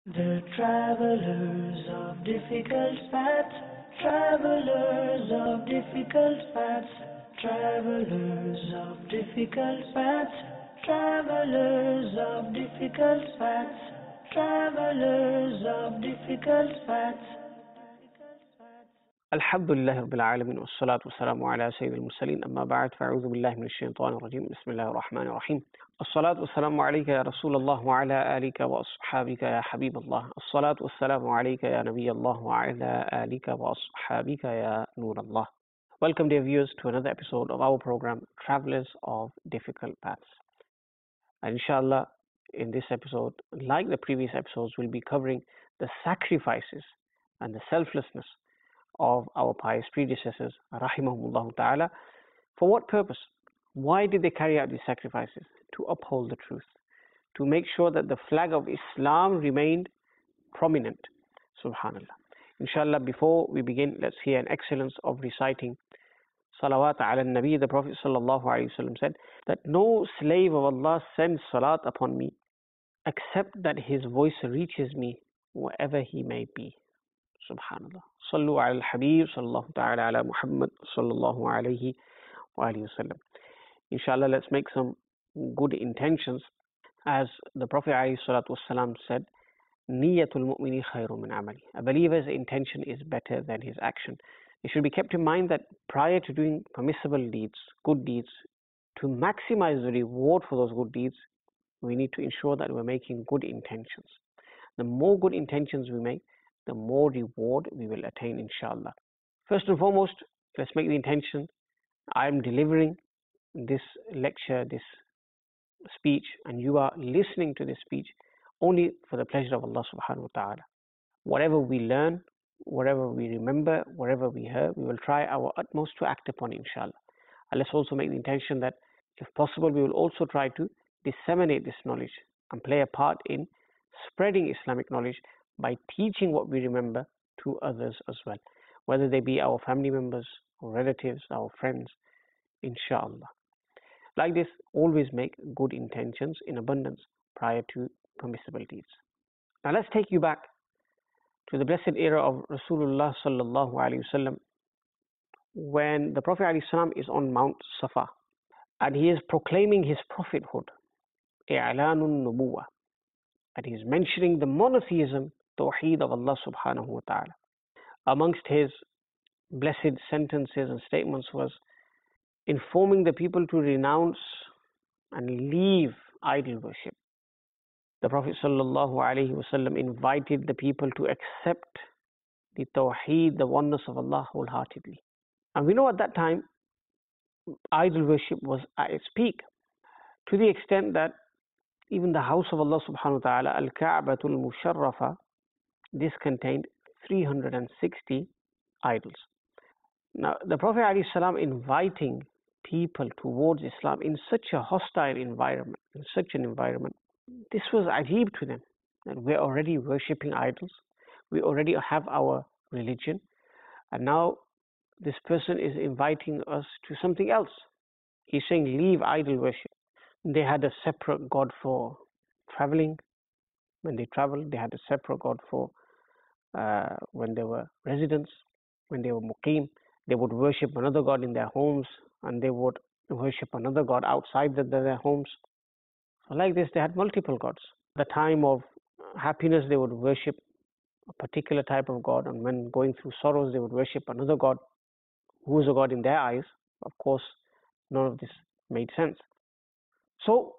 The travelers of difficult paths, travelers of difficult paths, travelers of difficult paths, travelers of difficult paths, travelers of difficult paths. الحمد لله رب العالمين والصلاة والسلام على سيد المرسلين أما بعد فأعوذ بالله من الشيطان الرجيم بسم الله الرحمن الرحيم الصلاة والسلام عليك يا رسول الله وعلى آلك وأصحابك يا حبيب الله الصلاة والسلام عليك يا نبي الله وعلى آلك وأصحابك يا نور الله. Welcome dear viewers to another episode of our program Travelers of Difficult Paths. And inshallah in this episode, like the previous episodes, we'll be covering the sacrifices and the selflessness of our pious predecessors, rahimahumullah ta'ala. For what purpose? Why did they carry out these sacrifices? To uphold the truth, to make sure that the flag of Islam remained prominent. Subhanallah. Inshallah, before we begin, let's hear an excellence of reciting salawat ala nabi. The Prophet sallallahu alaihi wasallam said that no slave of Allah sends salat upon me except that his voice reaches me wherever he may be. Subhanallah. Sallu ala al-Habib, sallallahu ta'ala ala Muhammad, sallallahu alayhi wa alihi wasallam. Inshallah, let's make some good intentions. As the Prophet alayhi salatu wasalam said, Niyatul mu'mini khayru min amali. A believer's intention is better than his action. It should be kept in mind that prior to doing permissible deeds, good deeds, to maximize the reward for those good deeds, we need to ensure that we're making good intentions. The more good intentions we make, the more reward we will attain, inshallah. First and foremost, let's make the intention. I am delivering this lecture, this speech, and you are listening to this speech only for the pleasure of Allah subhanahu wa ta'ala. Whatever we learn, whatever we remember, whatever we hear, we will try our utmost to act upon, inshallah. And let's also make the intention that, if possible, we will also try to disseminate this knowledge and play a part in spreading Islamic knowledge by teaching what we remember to others as well, whether they be our family members, or relatives, our friends, inshallah. Like this, always make good intentions in abundance prior to permissible deeds. Now let's take you back to the blessed era of Rasulullah sallallahu alaihi wasallam, when the Prophet alayhi salam is on Mount Safa and he is proclaiming his prophethood, i'lanun nubuwah, and he is mentioning the monotheism, Tawheed of Allah subhanahu wa ta'ala. Amongst his blessed sentences and statements was informing the people to renounce and leave idol worship. The Prophet sallallahu alaihi wasallam invited the people to accept the Tawheed, the oneness of Allah, wholeheartedly. And we know at that time, idol worship was at its peak, to the extent that even the house of Allah subhanahu wa ta'ala, Al-Ka'batul Musharrafa, this contained 360 idols. Now, the Prophet ﷺ inviting people towards Islam in such a hostile environment, this was ajib to them, that we're already worshipping idols, we already have our religion, and now this person is inviting us to something else. He's saying, leave idol worship. They had a separate God for traveling. When they traveled, they had a separate God for when they were residents, when they were muqim. They would worship another God in their homes, and they would worship another God outside their homes. So like this, they had multiple gods. At the time of happiness, they would worship a particular type of God, and when going through sorrows, they would worship another God, who was a God in their eyes. Of course, none of this made sense. So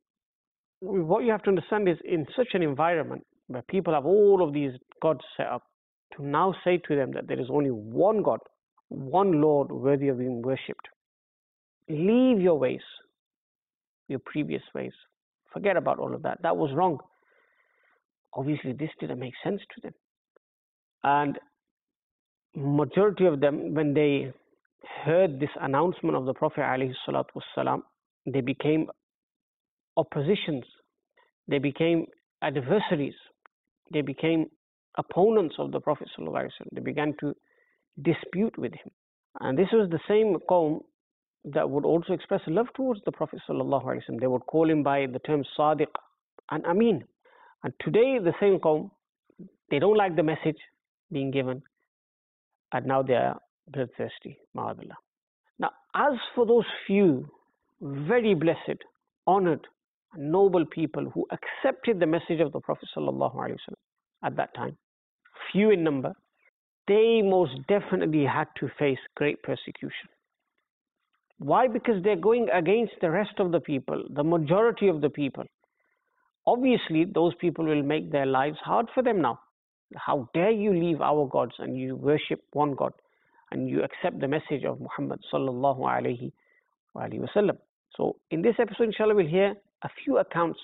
what you have to understand is, in such an environment where people have all of these gods set up, to now say to them that there is only one God, one Lord worthy of being worshipped. Leave your ways, your previous ways. Forget about all of that. That was wrong. Obviously, this didn't make sense to them. And majority of them, when they heard this announcement of the Prophet ﷺ, they became oppositions. They became adversaries. They became opponents of the Prophet ﷺ. They began to dispute with him. And this was the same qawm that would also express love towards the Prophet ﷺ. They would call him by the term Sadiq and Amin. And today, the same Qawm, they don't like the message being given, and now they are bloodthirsty. Ma'adallah. Now, as for those few very blessed, honored, noble people who accepted the message of the Prophet ﷺ at that time, few in number, they most definitely had to face great persecution. Why? Because they're going against the rest of the people, the majority of the people. Obviously, those people will make their lives hard for them now. How dare you leave our gods and you worship one God and you accept the message of Muhammad sallallahu alaihi wasallam. So in this episode, inshallah, we'll hear a few accounts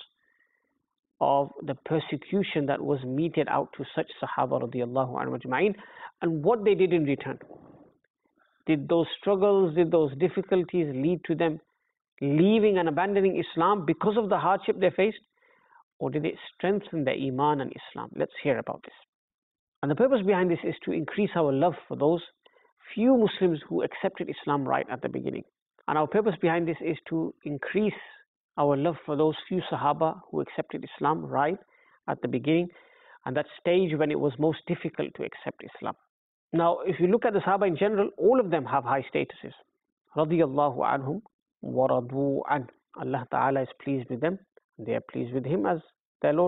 of the persecution that was meted out to such Sahaba radiallahu anhu ajma'in, and what they did in return. Did those struggles, did those difficulties lead to them leaving and abandoning Islam because of the hardship they faced? Or did it strengthen their Iman and Islam? Let's hear about this. And the purpose behind this is to increase our love for those few Muslims who accepted Islam right at the beginning. And our purpose behind this is to increase our love for those few Sahaba who accepted Islam right at the beginning, and that stage when it was most difficult to accept Islam. Now, if you look at the Sahaba in general, all of them have high statuses. Radiyallahu anhum wa radu an. Allah Ta'ala is pleased with them. They are pleased with Him as their Lord.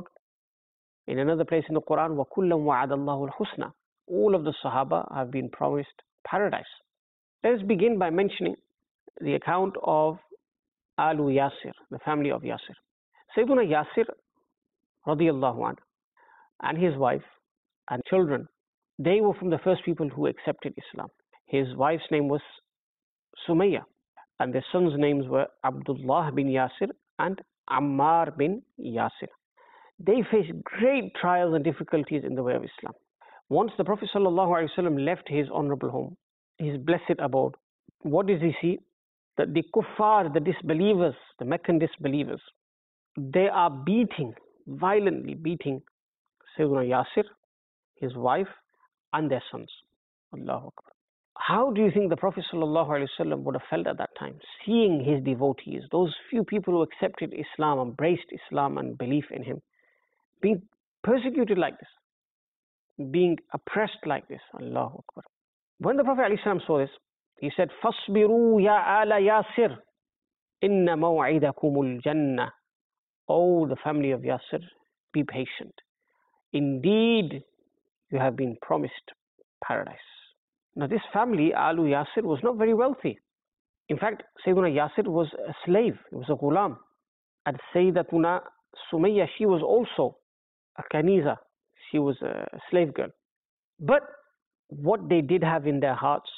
In another place in the Quran, وَكُلًّا وَعَدَ اللَّهُ الْحُسْنَى. All of the Sahaba have been promised paradise. Let us begin by mentioning the account of Alu Yasir, the family of Yasir. Sayyiduna Yasir radiyallahu anhu and his wife and children, they were from the first people who accepted Islam. His wife's name was Sumayya, and their sons' names were Abdullah bin Yasir and Ammar bin Yasir. They faced great trials and difficulties in the way of Islam. Once the Prophet ﷺ left his honorable home, his blessed abode, what does he see? That the kuffar, the disbelievers, the Meccan disbelievers, they are violently beating Sayyidina Yasir, his wife, and their sons. Allahu Akbar. How do you think the Prophet ﷺ would have felt at that time, seeing his devotees, those few people who accepted Islam, embraced Islam and belief in him, being persecuted like this, being oppressed like this? Allahu Akbar. When the Prophet ﷺ saw this, he said, فَاصْبِرُوا يَا آلَ يَاسِرْ إِنَّ مَوْعِدَكُمُ الْجَنَّةِ. Oh, the family of Yasir, be patient. Indeed, you have been promised paradise. Now, this family, Alu Yasir, was not very wealthy. In fact, Sayyiduna Yasir was a slave, he was a ghulam. And Sayyidatuna Sumayya, she was also a kaniza, she was a slave girl. But what they did have in their hearts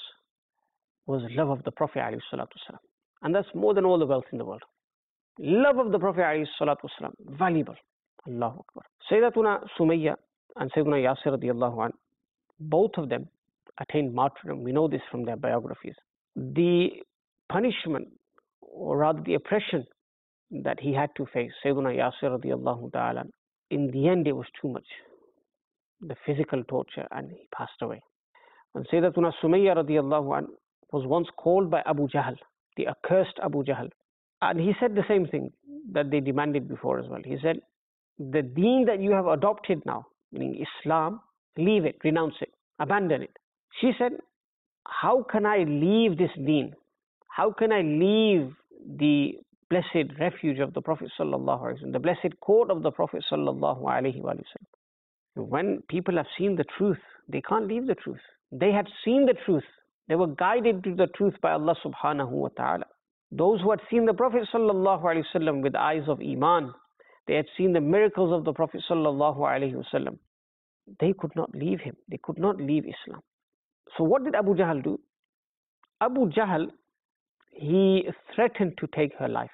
was love of the Prophet ﷺ. And that's more than all the wealth in the world. Love of the Prophet ﷺ, valuable. Allahu Akbar. Sayyidatuna Sumayya and Sayyiduna Yasir radiallahu anh, both of them attained martyrdom. We know this from their biographies. The punishment, or rather the oppression that he had to face, Sayyiduna Yasir radiallahu ta'ala, in the end it was too much. The physical torture, and he passed away. And Sayyidatuna Sumayya radiallahu anh was once called by Abu Jahl, the accursed Abu Jahl. And he said the same thing that they demanded before as well. He said, the deen that you have adopted now, meaning Islam, leave it, renounce it, abandon it. She said, how can I leave this deen? How can I leave the blessed refuge of the Prophet sallallahu alaihi wasallam, the blessed court of the Prophet sallallahu alaihi wasallam? When people have seen the truth, they can't leave the truth. They had seen the truth. They were guided to the truth by Allah subhanahu wa ta'ala. Those who had seen the Prophet sallallahu alaihi wasallam with eyes of Iman, they had seen the miracles of the Prophet sallallahu alaihi wasallam. They could not leave him. They could not leave Islam. So what did Abu Jahl do? Abu Jahl, he threatened to take her life.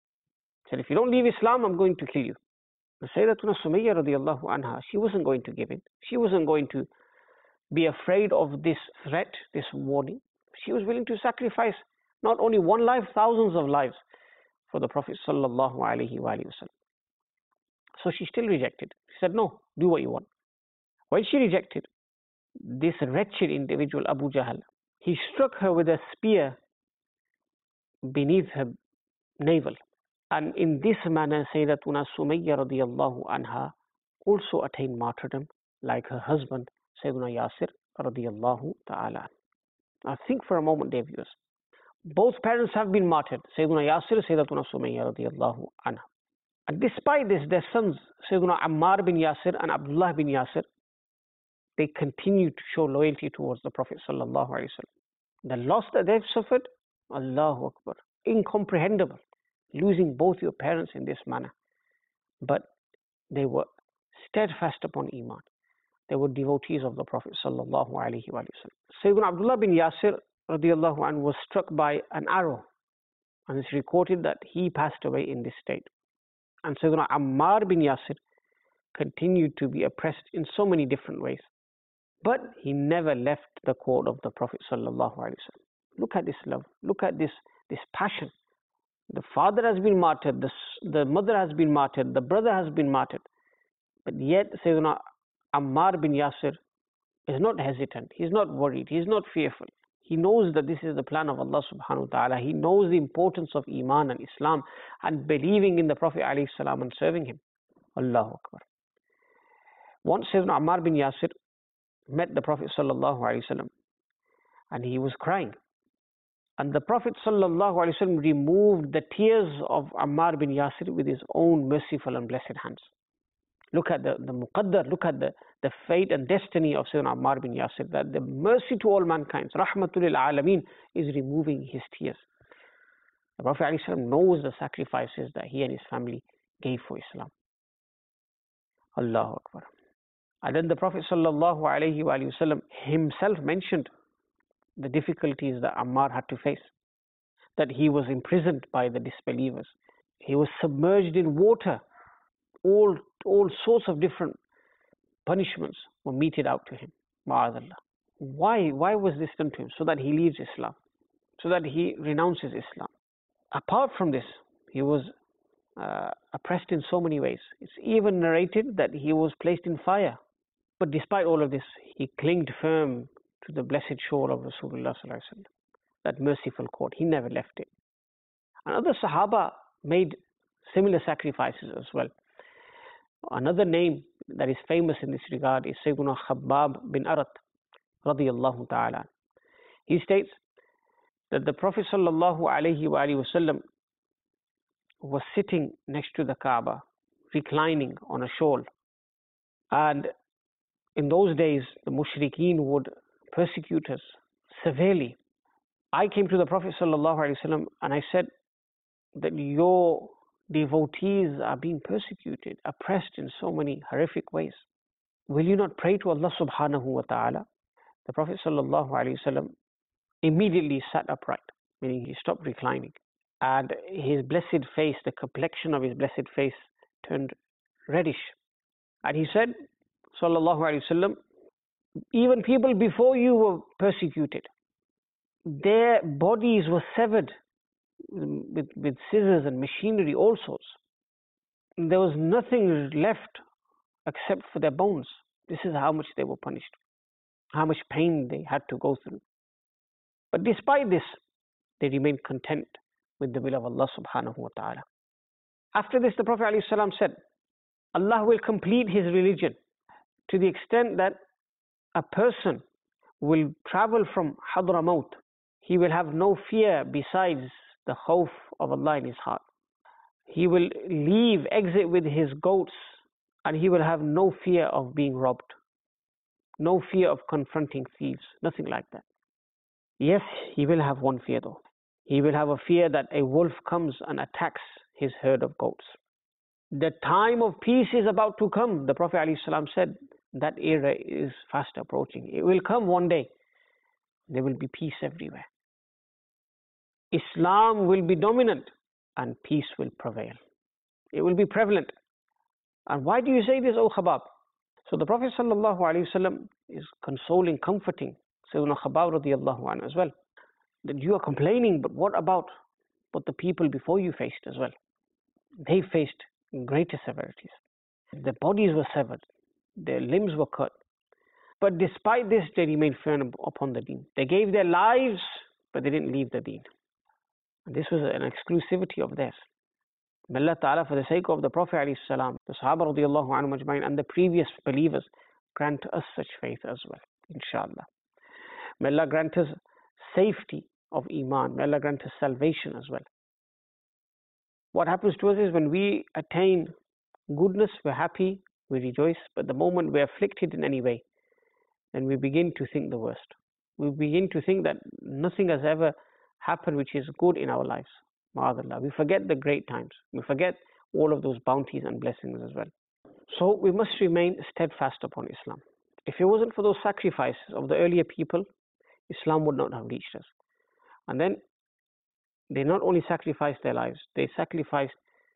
He said, if you don't leave Islam, I'm going to kill you. But Sayyidatuna Sumayya radiallahu anha, she wasn't going to give in. She wasn't going to be afraid of this threat, this warning. She was willing to sacrifice not only one life, thousands of lives for the Prophet sallallahu alaihi wasallam. So she still rejected. She said, no, do what you want. When she rejected, this wretched individual, Abu Jahl, he struck her with a spear beneath her navel. And in this manner, Sayyidatuna Sumayya radiallahu anha also attained martyrdom like her husband, Sayyidina Yasir radiyallahu ta'ala. Now think for a moment, dear viewers. Both parents have been martyred, Sayyidina Yasir, Sayyidatuna Sumayya radiyallahu anha. And despite this, their sons, Sayyidina Ammar bin Yasir and Abdullah bin Yasir, they continue to show loyalty towards the Prophet sallallahu alaihi wasallam. The loss that they've suffered, Allahu Akbar, incomprehensible, losing both your parents in this manner. But they were steadfast upon Iman. They were devotees of the Prophet sallallahu alaihi wasallam. Sayyidina Abdullah bin Yasir radiyallahu anhu was struck by an arrow, and it's recorded that he passed away in this state. And Sayyidina Ammar bin Yasir continued to be oppressed in so many different ways, but he never left the court of the Prophet sallallahu alaihi wasallam. Look at this love, look at this passion. The father has been martyred, the mother has been martyred, the brother has been martyred, but yet Sayyidina Ammar bin Yasir is not hesitant, he's not worried, he's not fearful. He knows that this is the plan of Allah subhanahu wa ta'ala. He knows the importance of Iman and Islam and believing in the Prophet alayhi salam and serving him. Allahu Akbar. Once Sayyidina Ammar bin Yasir met the Prophet sallallahu alaihi wasallam and he was crying. And the Prophet sallallahu alaihi wasallam removed the tears of Ammar bin Yasir with his own merciful and blessed hands. Look at the muqaddar, look at the fate and destiny of Sayyidina Ammar bin Yasir, that the mercy to all mankind, rahmatul lil alameen, is removing his tears. The Prophet ﷺ knows the sacrifices that he and his family gave for Islam. Allahu Akbar. And then the Prophet sallallahu alaihi wasallam himself mentioned the difficulties that Ammar had to face, that he was imprisoned by the disbelievers, he was submerged in water, all sorts of different punishments were meted out to him. Ma'adallah. Why was this done to him? So that he leaves Islam, so that he renounces Islam. Apart from this, he was oppressed in so many ways. It's even narrated that he was placed in fire. But despite all of this, he clinged firm to the blessed shore of Rasulullah sallallahu alaihi wasallam, that merciful court. He never left it. And other Sahaba made similar sacrifices as well. Another name that is famous in this regard is Sayyiduna Khabbab bin Arat radiyallahu ta'ala. He states that the Prophet sallallahu alaihi wasallam was sitting next to the Kaaba, reclining on a shawl. And in those days, the mushrikeen would persecute us severely. I came to the Prophet sallallahu alaihi wasallam and I said that your devotees are being persecuted, oppressed in so many horrific ways. Will you not pray to Allah subhanahu wa ta'ala? The Prophet sallallahu alaihi wasallam immediately sat upright, meaning he stopped reclining, and his blessed face, the complexion of his blessed face turned reddish, and he said sallallahu alaihi wasallam, even people before you were persecuted, their bodies were severed with scissors and machinery, all sorts. There was nothing left except for their bones. This is how much they were punished, how much pain they had to go through. But despite this, they remained content with the will of Allah subhanahu wa ta'ala. After this, the Prophet ﷺ said, Allah will complete his religion to the extent that a person will travel from Hadramaut. He will have no fear besides the khawf of Allah in his heart. He will exit with his goats, and he will have no fear of being robbed, no fear of confronting thieves, nothing like that. Yes, he will have one fear though. He will have a fear that a wolf comes and attacks his herd of goats. The time of peace is about to come. The Prophet ﷺ said that era is fast approaching. It will come one day. There will be peace everywhere. Islam will be dominant and peace will prevail. It will be prevalent. And why do you say this, O Khabbab? So the Prophet ﷺ is consoling, comforting Sayyidina Khabbab radiyallahu anhu as well. That you are complaining, but what about what the people before you faced as well? They faced greater severities. Their bodies were severed, their limbs were cut. But despite this, they remained firm upon the deen. They gave their lives, but they didn't leave the deen. And this was an exclusivity of theirs. May Allah Ta'ala, for the sake of the Prophet alayhi salam, the Sahaba radiallahu anhum ajma'in, and the previous believers, grant us such faith as well, inshallah. May Allah grant us safety of Iman. May Allah grant us salvation as well. What happens to us is when we attain goodness, we're happy, we rejoice, but the moment we're afflicted in any way, then we begin to think the worst. We begin to think that nothing has ever happened which is good in our lives. Ma'adallah. We forget the great times. We forget all of those bounties and blessings as well. So we must remain steadfast upon Islam. If it wasn't for those sacrifices of the earlier people, Islam would not have reached us. And then they not only sacrificed their lives, they sacrificed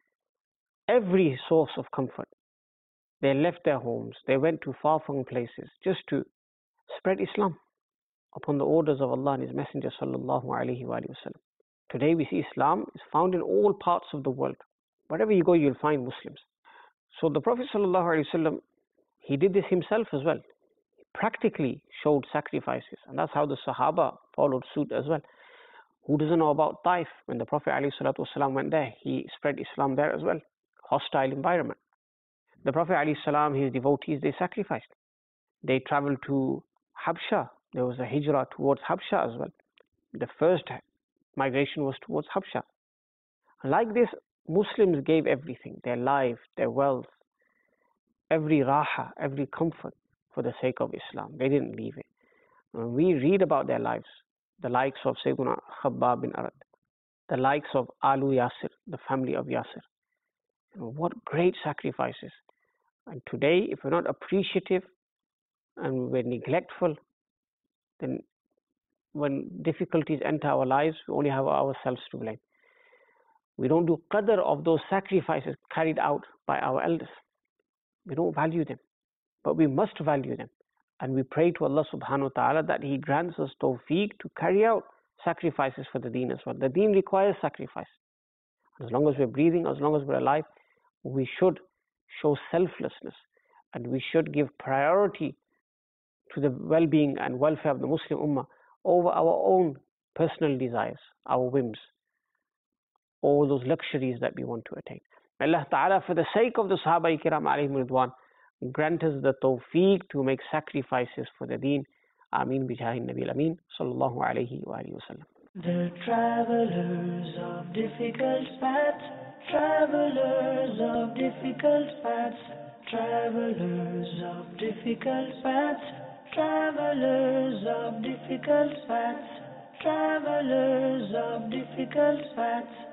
every source of comfort. They left their homes, they went to far-flung places just to spread Islam upon the orders of Allah and His Messenger sallallahu alaihi wasallam. Today we see Islam is found in all parts of the world. Wherever you go, you'll find Muslims. So the Prophet sallallahu alaihi wasallam, he did this himself as well. He practically showed sacrifices, and that's how the Sahaba followed suit as well. Who doesn't know about Taif? When the Prophet ﷺ went there, he spread Islam there as well. Hostile environment. The Prophet ﷺ, his devotees, they sacrificed. They traveled to Habsha. There was a hijrah towards Habsha as well. The first migration was towards Habsha. Like this, Muslims gave everything, their life, their wealth, every raha, every comfort for the sake of Islam. They didn't leave it. When we read about their lives, the likes of Sayyiduna Khabbab bin Arad, the likes of Alu Yasir, the family of Yasir. What great sacrifices. And today, if we're not appreciative and we're neglectful, then when difficulties enter our lives, we only have ourselves to blame. We don't do qadr of those sacrifices carried out by our elders. We don't value them, but we must value them. And we pray to Allah subhanahu wa ta'ala that He grants us tawfiq to carry out sacrifices for the deen as well. The deen requires sacrifice. As long as we're breathing, as long as we're alive, we should show selflessness and we should give priority to the well-being and welfare of the Muslim Ummah over our own personal desires, our whims, all those luxuries that we want to attain. May Allah Ta'ala, for the sake of the Sahaba Ikram alayhim ridwan, grant us the tawfiq to make sacrifices for the deen. Ameen bijahi Nabi al-Amin sallallahu alayhi wa alihi wa sallam. The travelers of difficult paths, travelers of difficult paths, travelers of difficult paths, travelers of difficult paths, travelers of difficult paths.